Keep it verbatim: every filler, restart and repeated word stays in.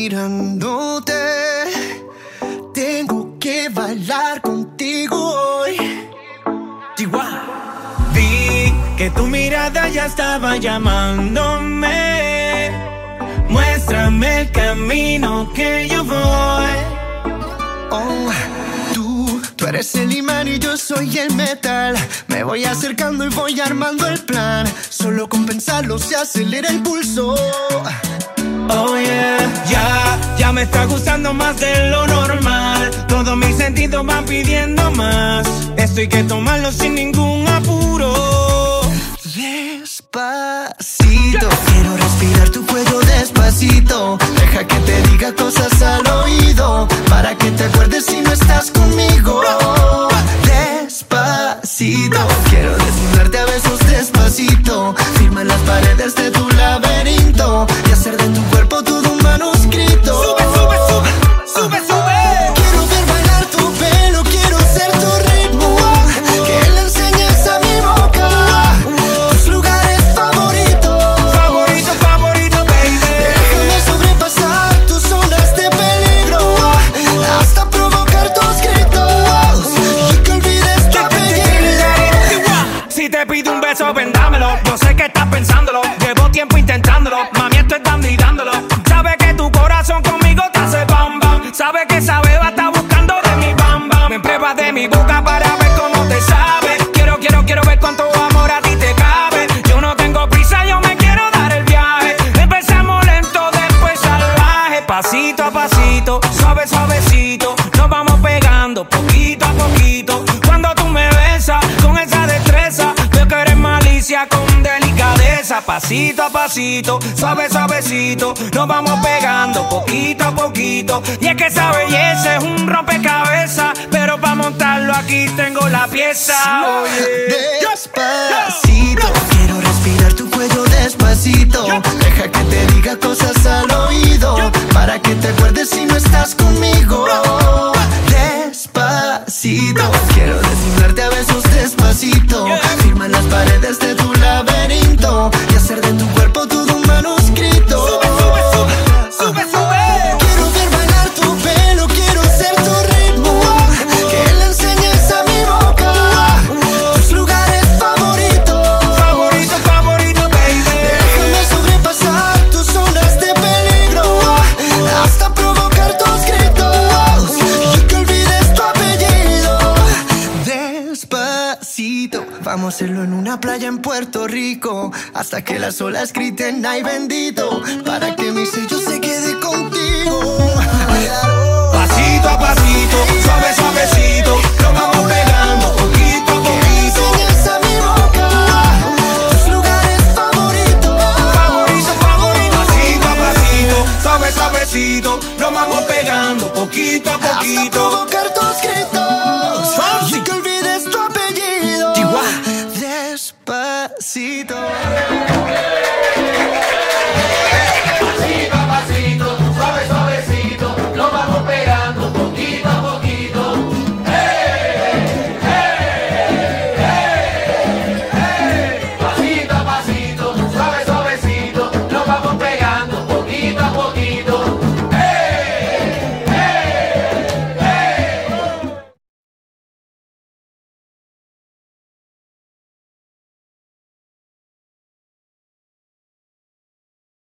mirándote. Tengo que bailar contigo hoy. Chihuahua. Vi que tu mirada ya estaba llamándome. Muéstrame el camino que yo voy. Oh, tú, tú eres el imán y yo soy el metal. Me voy acercando y voy armando el plan. Solo con pensarlo se acelera el pulso. Oh yeah, ya, ya me está gustando más de lo normal. Todos mis sentidos van pidiendo más. Esto hay que tomarlo sin ningún apuro. Despacito, quiero respirar tu cuello despacito. Deja que te diga cosas al oído, para que te acuerdes si no estás conmigo. Despacito, quiero desnudarte a besos despacito. Firma en las paredes de tu laberinto y hacer de tu cuerpo todo un manuscrito. Sube, sube, sube, sube, sube. Quiero ver bailar tu pelo, quiero ser tu ritmo. Que le enseñes a mi boca tus lugares favoritos. Favorito, favorito, baby. Déjame sobrepasar tus zonas de peligro hasta provocar tus gritos y que olvides tu apellido. Si te pido un beso, ven dámelo. Yo sé que estás pensándolo, llevo tiempo intentándolo. Mami, estoy dando y dándolo. Sabe que tu corazón conmigo te hace bam bam. Sabe que esa beba está buscando de mi bam bam. Me pruebas de mi boca para ver cómo te sabe. Quiero, quiero, quiero ver cuánto amor a ti te cabe. Yo no tengo prisa, yo me quiero dar el viaje. Empezamos lento, después salvaje. Pasito a pasito, suave, suavecito. Nos vamos pegando poquito a poquito. Cuando tú me besas con esa destreza, veo que eres malicia con delicadeza. Pasito a pasito, suave, suavecito. Nos vamos pegando poquito a poquito. Y es que esa belleza es un rompecabezas, pero para montarlo aquí tengo la pieza. Despacito, quiero respirar tu cuello despacito. Deja que te diga cosas al oído, para que te acuerdes si no estás conmigo. Despacito, quiero desnudarte a besos despacito. Firma en las paredes de tu laberinto y hacer de tu cuerpo todo un manuscrito. Sube, sube, sube, sube, sube. Quiero ver bailar tu pelo, quiero ser tu ritmo. Que le enseñes a mi boca tus lugares favoritos. Favorito, favorito, baby. Déjame sobrepasar tus zonas de peligro hasta provocar tus gritos y que olvides tu apellido. Despacito, vamos a hacerlo en una playa en Puerto Rico, hasta que las olas griten ay bendito, para que mi sello se quede contigo. Pasito a pasito, suave, suavecito. Nos vamos pegando poquito a Que le poquito. enseñes a mi boca tus lugares favoritos. Favorito, favorito. Pasito a pasito, suave, suavecito. Nos vamos pegando poquito a Hasta poquito. provocar tus gritos.